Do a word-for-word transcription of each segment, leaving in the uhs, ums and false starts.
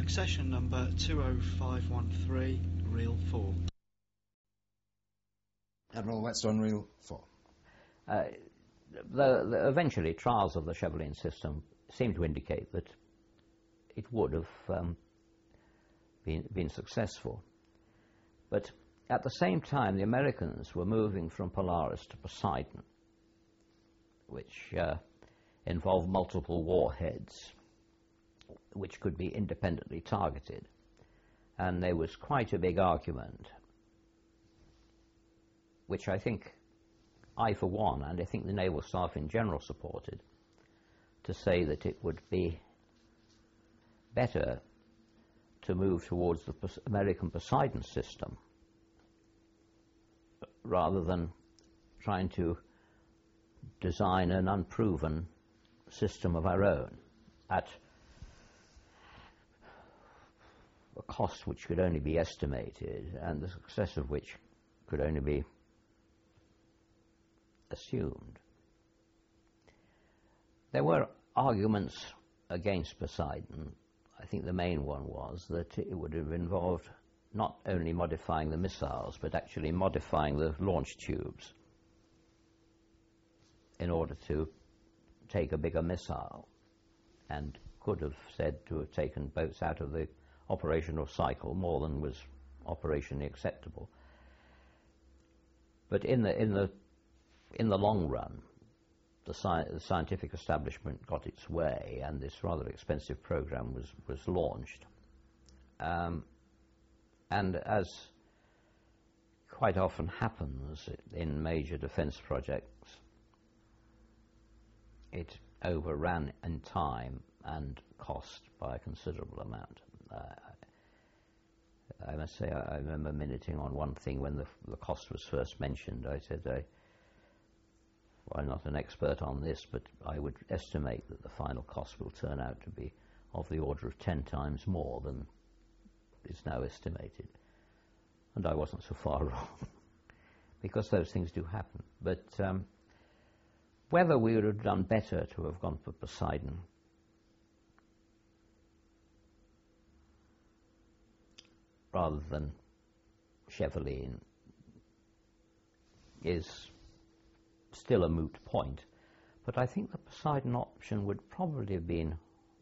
Accession number two oh five one three, reel four. Admiral Whetstone, reel four. Uh, the, the, eventually, trials of the Chevelin system seem to indicate that it would have um, been, been successful. But at the same time, the Americans were moving from Polaris to Poseidon, which uh, involved multiple warheads, which could be independently targeted. And there was quite a big argument, which I think I, for one, and I think the Naval Staff in general supported, to say that it would be better to move towards the American Poseidon system rather than trying to design an unproven system of our own at a cost which could only be estimated and the success of which could only be assumed. There were arguments against Poseidon. I think the main one was that it would have involved not only modifying the missiles, but actually modifying the launch tubes in order to take a bigger missile, and could have said to have taken boats out of the operational cycle more than was operationally acceptable. But in the in the in the long run, the, sci the scientific establishment got its way, and this rather expensive program was was launched. Um, and as quite often happens in major defense projects, it overran in time and cost by a considerable amount. Uh, I must say, I, I remember minuting on one thing when the, the cost was first mentioned. I said, I, well, I'm not an expert on this, but I would estimate that the final cost will turn out to be of the order of ten times more than is now estimated. And I wasn't so far wrong, because those things do happen. But um, whether we would have done better to have gone for Poseidon rather than Chevelin is still a moot point. But I think the Poseidon option would probably have been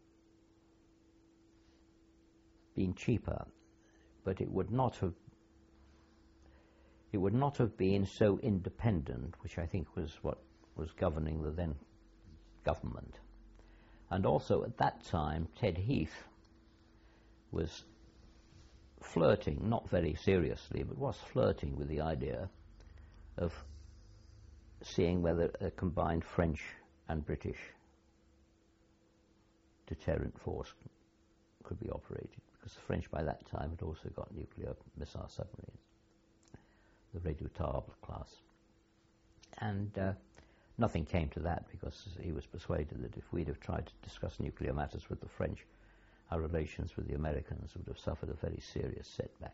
been cheaper, but it would not have it would not have been so independent, which I think was what was governing the then government. And also at that time, Ted Heath was flirting, not very seriously, but was flirting with the idea of seeing whether a combined French and British deterrent force could be operated, because the French by that time had also got nuclear missile submarines, the Redoutable class. And uh, nothing came to that, because he was persuaded that if we'd have tried to discuss nuclear matters with the French, our relations with the Americans would have suffered a very serious setback.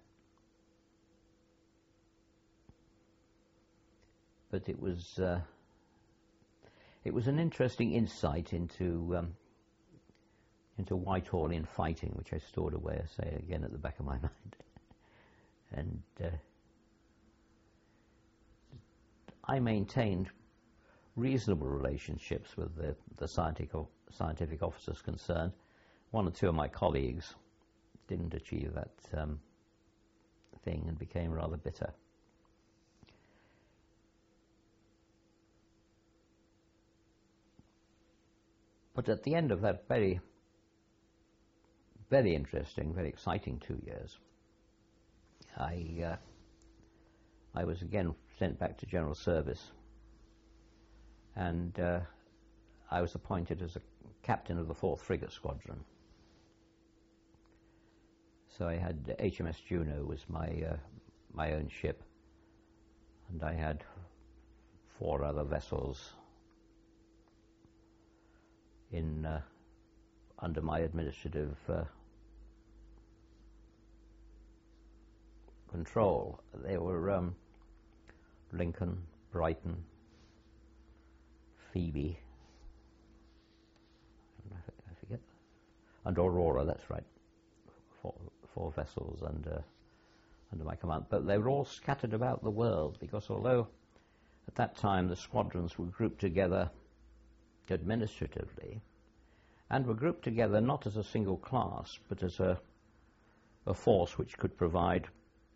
But it was uh, it was an interesting insight into um, into Whitehallian fighting, which I stored away, I say again, at the back of my mind. And uh, I maintained reasonable relationships with the, the scientific, scientific officers concerned. One or two of my colleagues didn't achieve that um, thing and became rather bitter. But at the end of that very, very interesting, very exciting two years, I, uh, I was again sent back to general service, and uh, I was appointed as a captain of the fourth Frigate Squadron. So I had uh, H M S Juno was my uh, my own ship, and I had four other vessels in uh, under my administrative uh, control. They were um, Lincoln, Brighton, Phoebe, I forget, and Aurora, that's right, four, four vessels under, under my command. But they were all scattered about the world, because although at that time the squadrons were grouped together administratively, and were grouped together not as a single class, but as a, a force which could provide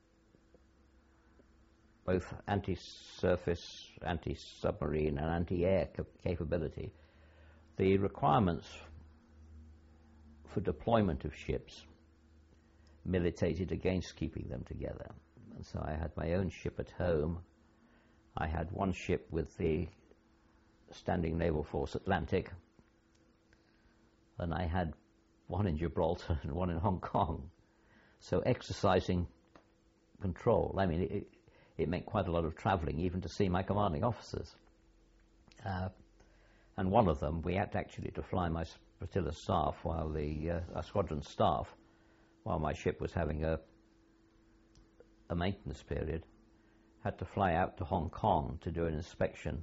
both anti-surface, anti-submarine and anti-air cap capability, the requirements for deployment of ships militated against keeping them together. And so I had my own ship at home. I had one ship with the Standing Naval Force Atlantic, and I had one in Gibraltar and one in Hong Kong. So exercising control, I mean, it, it meant quite a lot of travelling, even to see my commanding officers. Uh, and one of them, we had actually to fly my flotilla staff while the uh, our squadron staff, while my ship was having a a maintenance period, had to fly out to Hong Kong to do an inspection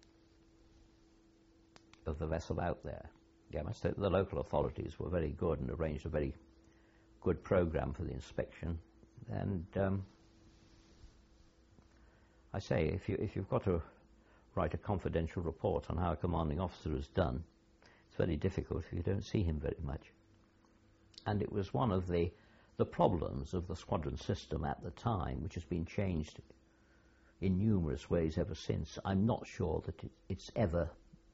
of the vessel out there. Yeah, I must say the local authorities were very good and arranged a very good program for the inspection. And um, I say, if you if you've got to write a confidential report on how a commanding officer has done, it's very difficult if you don't see him very much. And it was one of the the problems of the squadron system at the time, which has been changed in numerous ways ever since. I'm not sure that it, it's ever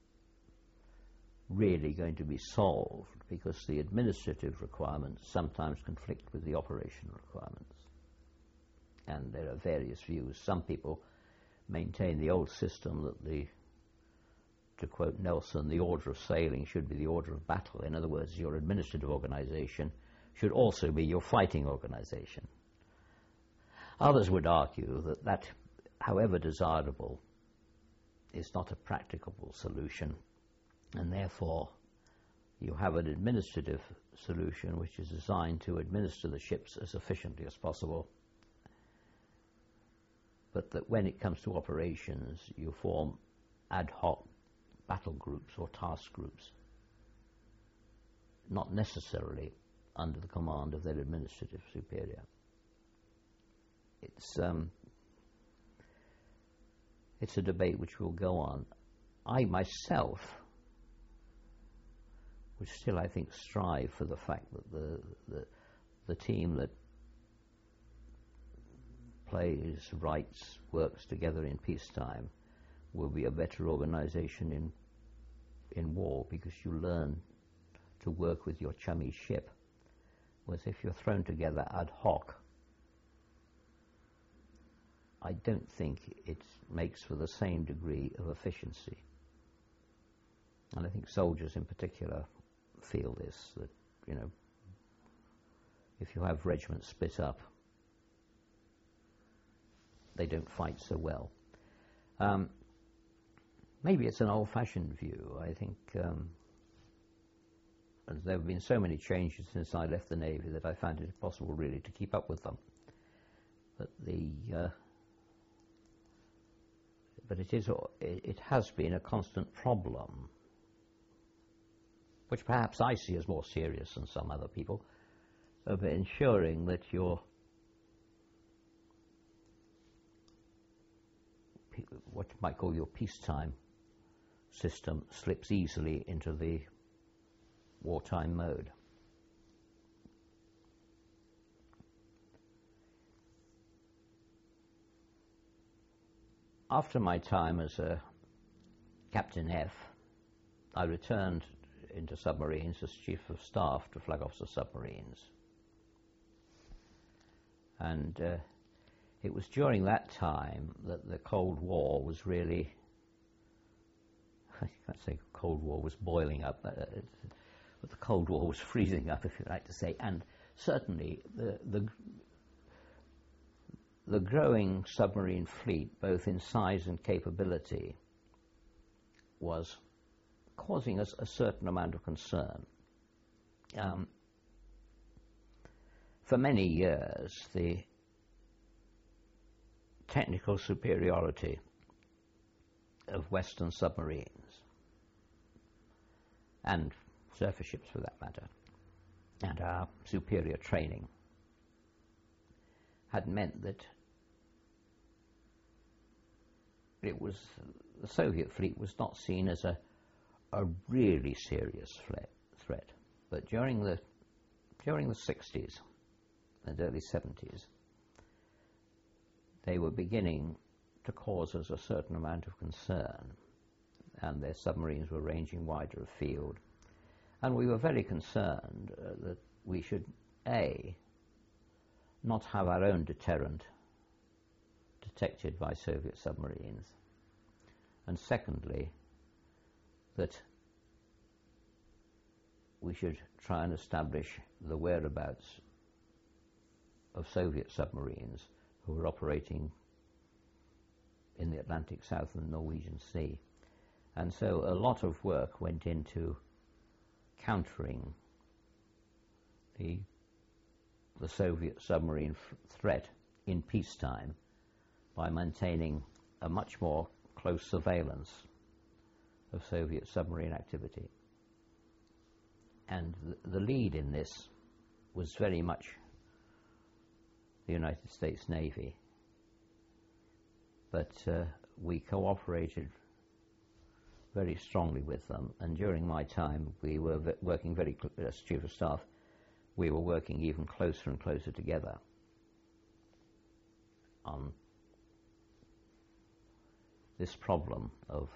really going to be solved, because the administrative requirements sometimes conflict with the operational requirements. And there are various views. Some people maintain the old system that the, to quote Nelson, the order of sailing should be the order of battle. In other words, your administrative organization should also be your fighting organization. Others would argue that that, however desirable, is not a practicable solution, and therefore you have an administrative solution which is designed to administer the ships as efficiently as possible, but that when it comes to operations you form ad hoc battle groups or task groups, not necessarily under the command of their administrative superior. It's um, it's a debate which will go on. I myself would still, I think, strive for the fact that the the, the team that plays, writes, works together in peacetime will be a better organization in in war, because you learn to work with your chummy ship. Whereas if you're thrown together ad hoc, I don't think it makes for the same degree of efficiency. And I think soldiers in particular feel this, that, you know, if you have regiments split up, they don't fight so well. Um, maybe it's an old-fashioned view. I think um, and there have been so many changes since I left the Navy that I found it impossible really to keep up with them. But the uh, but it is it has been a constant problem, which perhaps I see as more serious than some other people, of ensuring that your what you might call your peacetime system slips easily into the wartime mode. After my time as a Captain F, I returned into submarines as Chief of Staff to Flag Officer Submarines. And uh, it was during that time that the Cold War was really, I can't say Cold War was boiling up, uh, but the Cold War was freezing up, if you like to say, and certainly the, the the growing submarine fleet, both in size and capability, was causing us a certain amount of concern. Um, for many years, the technical superiority of Western submarines, and surface ships for that matter, and our superior training had meant that it was, the Soviet fleet was not seen as a, a really serious threat, threat. But during the, during the sixties and early seventies, they were beginning to cause us a certain amount of concern, and their submarines were ranging wider afield. And we were very concerned uh, that we should, A, not have our own deterrent detected by Soviet submarines, and secondly, that we should try and establish the whereabouts of Soviet submarines who were operating in the Atlantic South and the Norwegian Sea. And so a lot of work went into countering the, the Soviet submarine f threat in peacetime by maintaining a much more close surveillance of Soviet submarine activity. And th the lead in this was very much the United States Navy, but uh, we cooperated very strongly with them, and during my time we were v working very, as Chief of Staff, we were working even closer and closer together on this problem of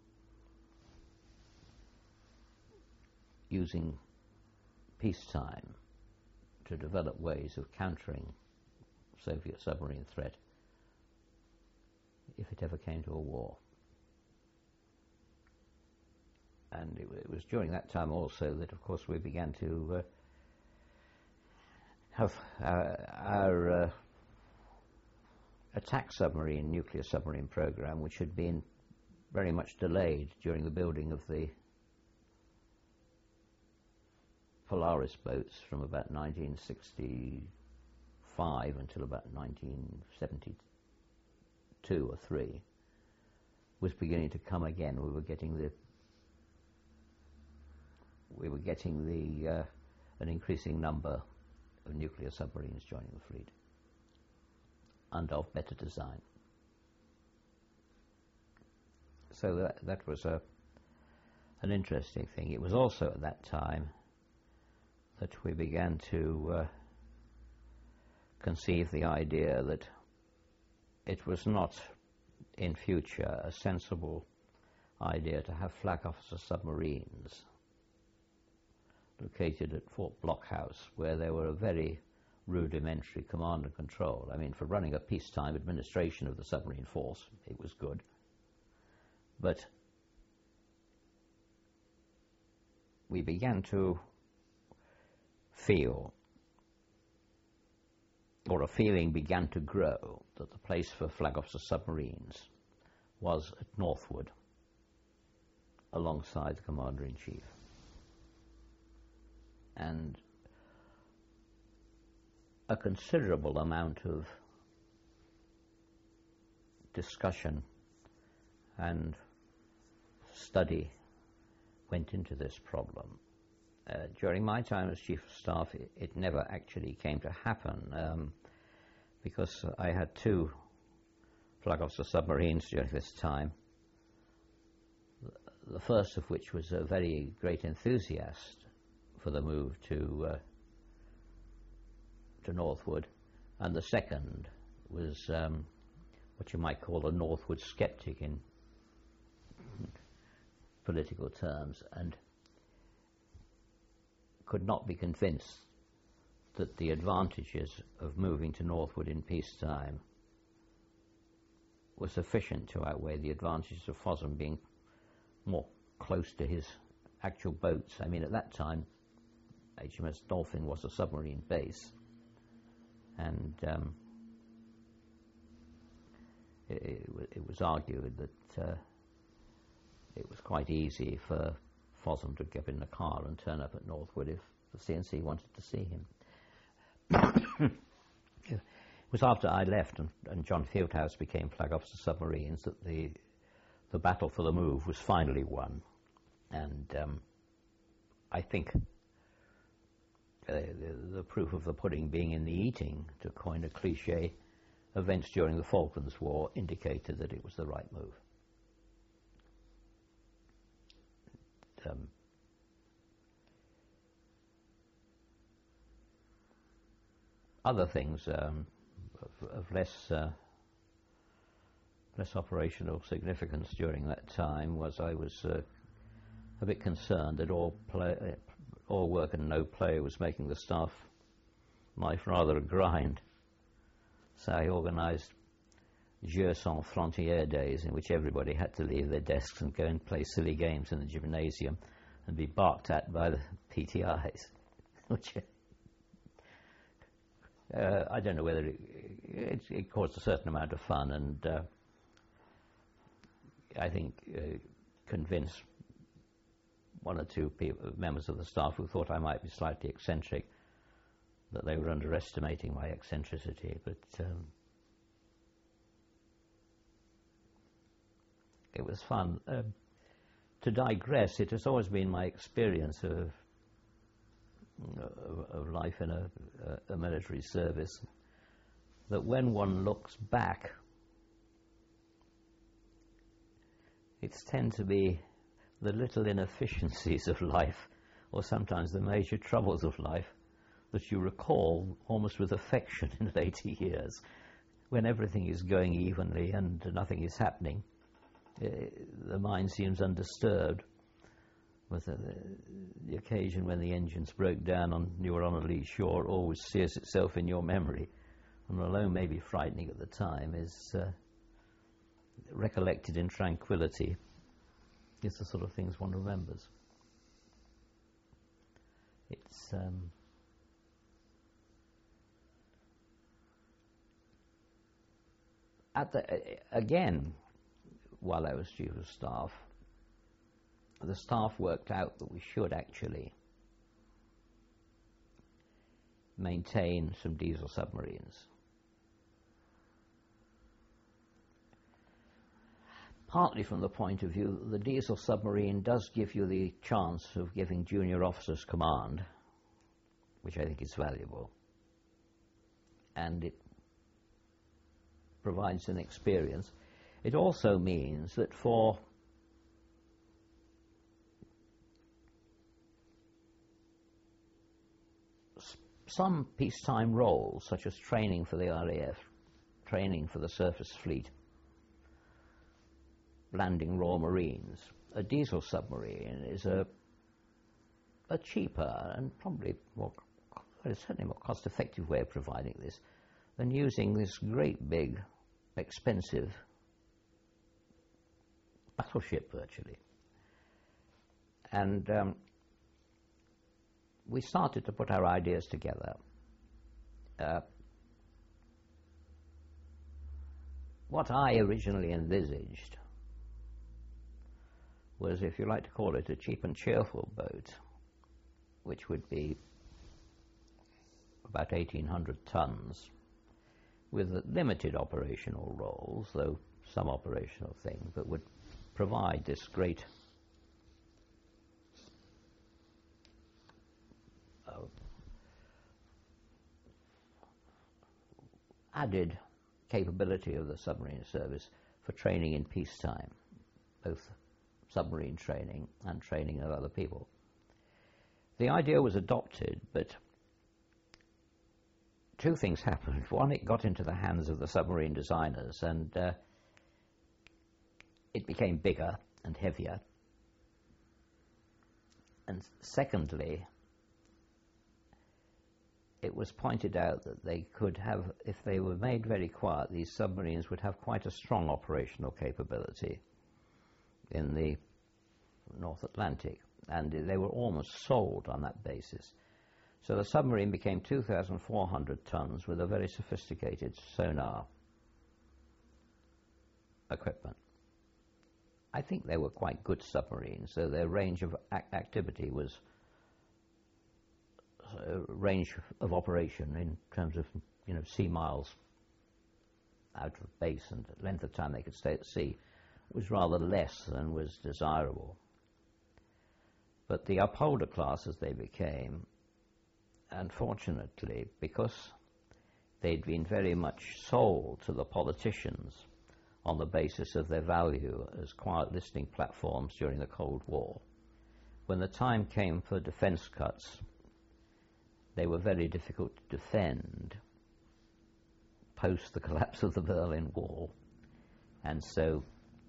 using peacetime to develop ways of countering Soviet submarine threat if it ever came to a war. And it, it was during that time also that, of course, we began to uh, have our, our uh, attack submarine, nuclear submarine program, which had been very much delayed during the building of the Polaris boats from about nineteen sixty-five until about nineteen seventy-two or three, was beginning to come again. We were getting the we were getting the uh, an increasing number of nuclear submarines joining the fleet, and of better design. So that that was a an interesting thing. It was also at that time that we began to uh, conceive the idea that it was not in future a sensible idea to have flag officer submarines located at Fort Blockhouse, where there were a very rudimentary command and control. I mean, for running a peacetime administration of the submarine force, it was good. But we began to feel, or a feeling began to grow, that the place for flag officer submarines was at Northwood, alongside the Commander-in-Chief. And a considerable amount of discussion and study went into this problem. Uh, during my time as Chief of Staff, it, it never actually came to happen, um, because I had two flag officer submarines during this time, the first of which was a very great enthusiast for the move to uh, to Northwood, and the second was um, what you might call a Northwood skeptic in political terms, and could not be convinced that the advantages of moving to Northwood in peacetime were sufficient to outweigh the advantages of Fossum being more close to his actual boats. I mean, at that time, H M S Dolphin was a submarine base, and um, it, it, it was argued that uh, it was quite easy for Fossum to get in the car and turn up at Northwood if the C N C wanted to see him. It was after I left and, and John Fieldhouse became Flag Officer Submarines that the the battle for the move was finally won, and um, I think the, the proof of the pudding being in the eating, to coin a cliche, events during the Falklands War indicated that it was the right move. Um, other things um, of, of less uh, less operational significance during that time was I was uh, a bit concerned that all play, uh, all work and no play was making the staff life rather a grind. So I organised Jeux sans frontières days in which everybody had to leave their desks and go and play silly games in the gymnasium and be barked at by the P T Is, which uh, I don't know whether it, it, it caused a certain amount of fun, and uh, I think uh, convinced one or two people, members of the staff who thought I might be slightly eccentric, that they were underestimating my eccentricity, but um, it was fun. Uh, to digress, it has always been my experience of, of, of life in a, a, a military service that when one looks back, it tends to be the little inefficiencies of life, or sometimes the major troubles of life, that you recall almost with affection in later years, when everything is going evenly and nothing is happening. Uh, the mind seems undisturbed, with the, the occasion when the engines broke down and you were on a lee shore always sears itself in your memory, and although maybe frightening at the time, is uh, recollected in tranquility. It's the sort of things one remembers. It's um, at the uh, again, while I was chief of staff, the staff worked out that we should actually maintain some diesel submarines. Partly from the point of view that the diesel submarine does give you the chance of giving junior officers command, which I think is valuable, and it provides an experience. It also means that for s- some peacetime roles, such as training for the R A F, training for the surface fleet, landing Royal Marines, a diesel submarine is a a cheaper and probably more, well, certainly more cost-effective way of providing this than using this great big, expensive battleship virtually. And um, we started to put our ideas together. Uh, what I originally envisaged was, if you like to call it, a cheap and cheerful boat, which would be about eighteen hundred tons, with limited operational roles, though some operational things, but would provide this great uh, added capability of the submarine service for training in peacetime, both submarine training and training of other people. The idea was adopted, but two things happened. One, it got into the hands of the submarine designers, and uh, it became bigger and heavier. And secondly, it was pointed out that they could have, if they were made very quiet, these submarines would have quite a strong operational capability in the North Atlantic, and they were almost sold on that basis. So the submarine became two thousand four hundred tons with a very sophisticated sonar equipment. I think they were quite good submarines, so their range of ac activity was uh, range of operation in terms of, you know, sea miles out of base and length of time they could stay at sea was rather less than was desirable. But the upholder class, as they became, unfortunately, because they'd been very much sold to the politicians on the basis of their value as quiet listening platforms during the Cold War, when the time came for defense cuts, they were very difficult to defend post the collapse of the Berlin Wall. And so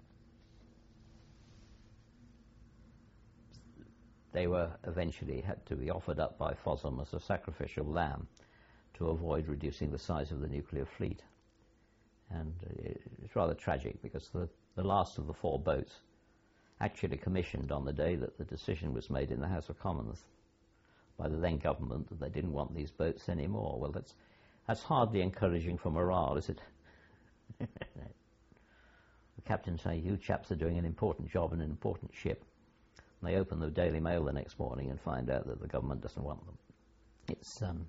they were eventually had to be offered up by Fossum as a sacrificial lamb to avoid reducing the size of the nuclear fleet. And it's rather tragic because the, the last of the four boats actually commissioned on the day that the decision was made in the House of Commons by the then government that they didn't want these boats anymore. Well, that's, that's hardly encouraging for morale, is it? The captain saying, you chaps are doing an important job in an important ship. And they open the Daily Mail the next morning and find out that the government doesn't want them. It's um,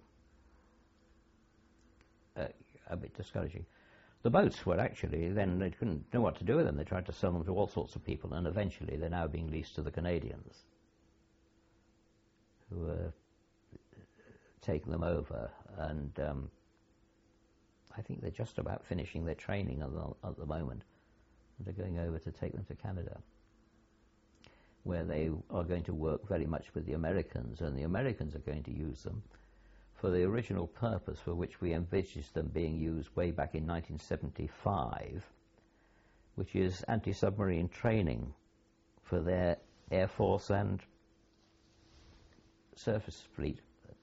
a, a bit discouraging. The boats were actually, then they couldn't know what to do with them. They tried to sell them to all sorts of people, and eventually they're now being leased to the Canadians, who are taking them over. And um, I think they're just about finishing their training at the, at the moment. And they're going over to take them to Canada, where they are going to work very much with the Americans, and the Americans are going to use them for the original purpose for which we envisaged them being used way back in nineteen seventy-five, which is anti-submarine training for their Air Force and surface fleet.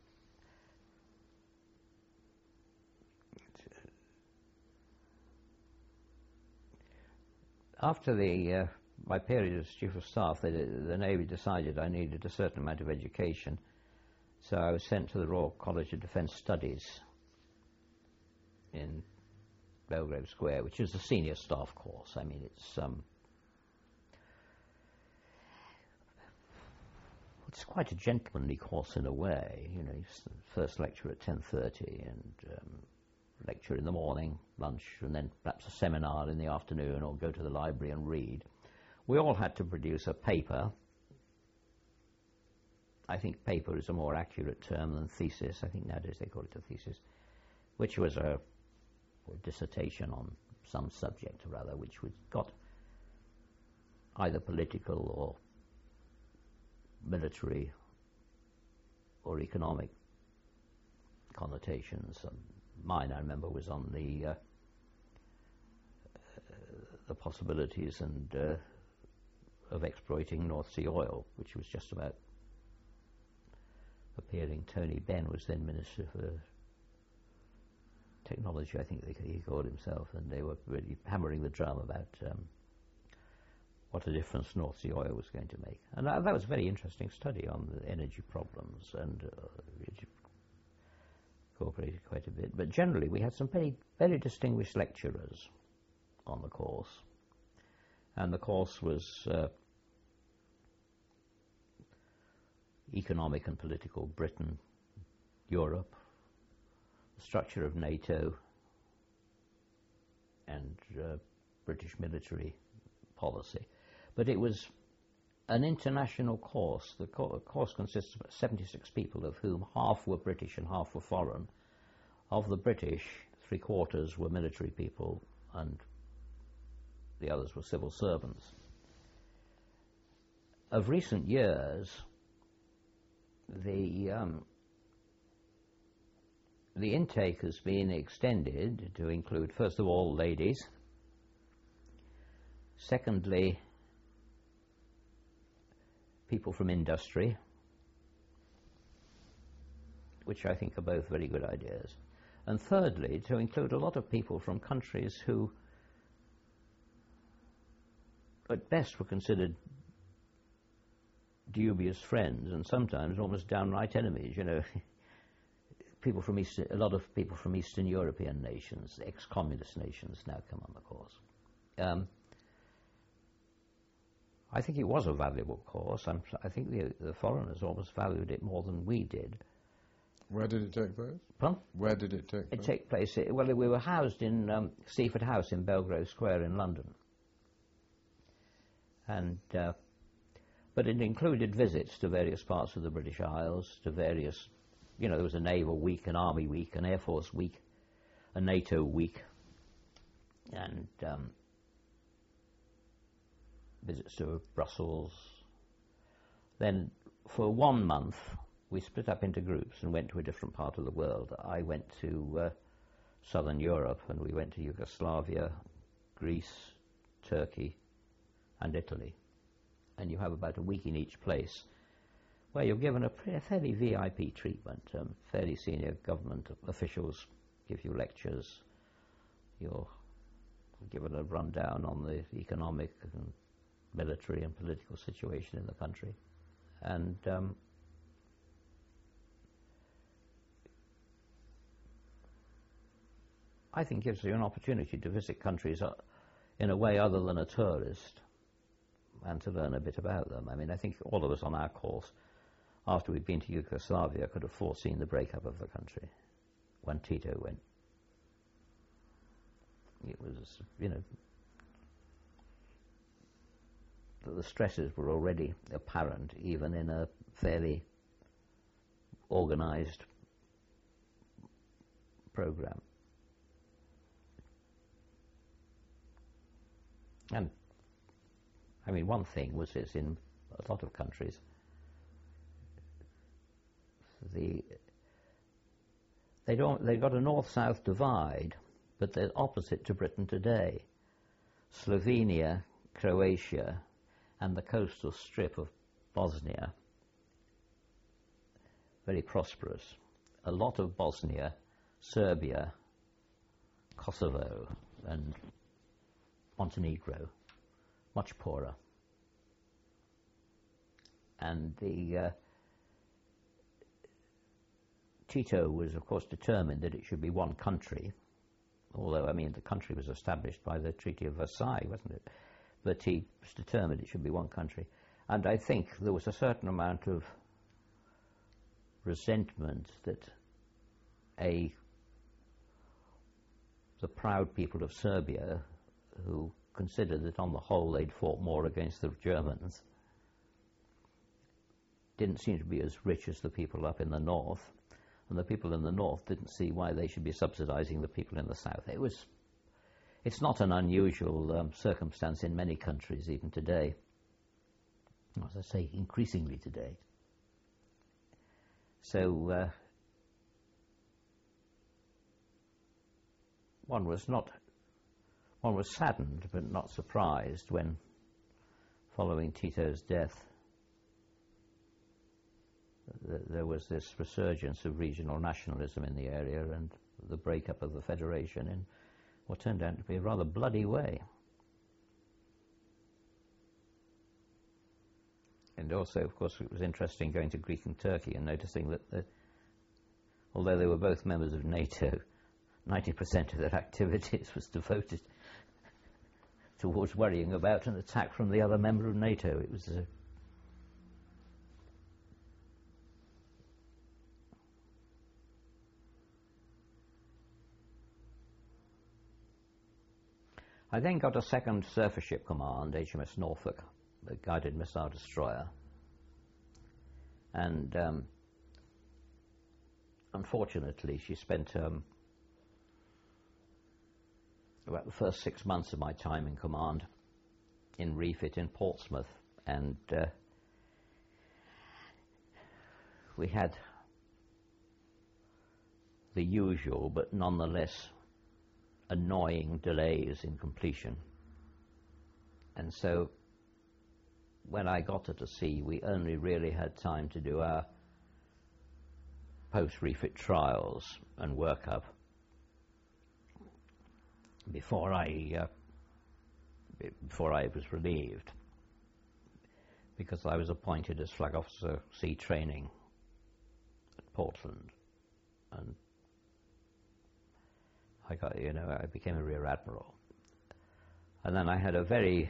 After the uh, my period as Chief of Staff, the, the Navy decided I needed a certain amount of education. So I was sent to the Royal College of Defence Studies in Belgrave Square, which is a senior staff course. I mean, it's um, it's quite a gentlemanly course in a way. You know, first lecture at ten thirty, and um, lecture in the morning, lunch, and then perhaps a seminar in the afternoon, or go to the library and read. We all had to produce a paper. I think paper is a more accurate term than thesis. I think nowadays they call it a thesis, which was a, a dissertation on some subject or other, which was got either political or military or economic connotations. Um, mine, I remember, was on the uh, uh, the possibilities and uh, of exploiting North Sea oil, which was just about appearing. Tony Benn was then Minister for Technology, I think he called himself, and they were really hammering the drum about um, what a difference North Sea oil was going to make. And uh, that was a very interesting study on the energy problems, and uh, it incorporated quite a bit. But generally we had some very, very distinguished lecturers on the course, and the course was uh, economic and political Britain, Europe, the structure of NATO, and uh, British military policy. But it was an international course. The co course consists of seventy-six people, of whom half were British and half were foreign. Of the British, three quarters were military people, and the others were civil servants. Of recent years, the um, the intake has been extended to include, first of all, ladies. Secondly, people from industry, which I think are both very good ideas. And thirdly, to include a lot of people from countries who at best were considered dubious friends, and sometimes almost downright enemies. You know, people from Eastern, a lot of people from Eastern European nations, ex-communist nations, now come on the course. Um, I think it was a valuable course. I'm, I think the, the foreigners almost valued it more than we did. Where did it take place? Pardon? Where did it take place? It took place, it, well, we were housed in um, Seaford House in Belgrave Square in London. And, uh, but it included visits to various parts of the British Isles, to various you know, there was a Naval Week, an Army Week, an Air Force Week, a NATO Week, and um, visits to Brussels. Then for one month we split up into groups and went to a different part of the world. I went to uh, Southern Europe, and we went to Yugoslavia, Greece, Turkey, and Italy. And you have about a week in each place where you're given a fairly V I P treatment. Um, fairly senior government officials give you lectures. You're given a rundown on the economic and military and political situation in the country. And um, I think gives you an opportunity to visit countries uh, in a way other than a tourist, and to learn a bit about them. I mean, I think all of us on our course, after we'd been to Yugoslavia, could have foreseen the breakup of the country when Tito went. It was, you know, the stresses were already apparent even in a fairly organized program. And I mean, one thing was is in a lot of countries, the they don't they got a north-south divide, but they're opposite to Britain today. Slovenia, Croatia, and the coastal strip of Bosnia, very prosperous. A lot of Bosnia, Serbia, Kosovo, and Montenegro, much poorer. And the uh, Tito was, of course, determined that it should be one country, although, I mean, the country was established by the Treaty of Versailles, wasn't it? But he was determined it should be one country. And I think there was a certain amount of resentment that a the proud people of Serbia, who considered that on the whole they'd fought more against the Germans, didn't seem to be as rich as the people up in the north, and the people in the north didn't see why they should be subsidizing the people in the south. It was, it's not an unusual um, circumstance in many countries, even today. As I say, increasingly today. So uh, one was not, one was saddened but not surprised when, following Tito's death, th there was this resurgence of regional nationalism in the area and the breakup of the Federation in what turned out to be a rather bloody way. And also, of course, it was interesting going to Greece and Turkey and noticing that, the, although they were both members of NATO, ninety percent of their activities was devoted towards worrying about an attack from the other member of NATO. It was a I then got a second surface ship command, H M S Norfolk, a guided missile destroyer. And um, unfortunately, she spent um, about the first six months of my time in command in refit in Portsmouth. And uh, we had the usual, but nonetheless annoying delays in completion. And so when I got her to sea, we only really had time to do our post-refit trials and workup before I uh, before I was relieved, because I was appointed as Flag Officer Sea Training at Portland, and I got, you know, I became a Rear Admiral. And then I had a very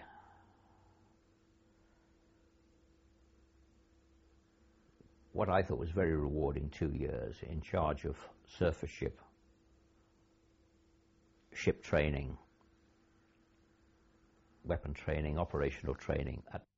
what I thought was very rewarding two years in charge of surface ship, ship training, weapon training, operational training at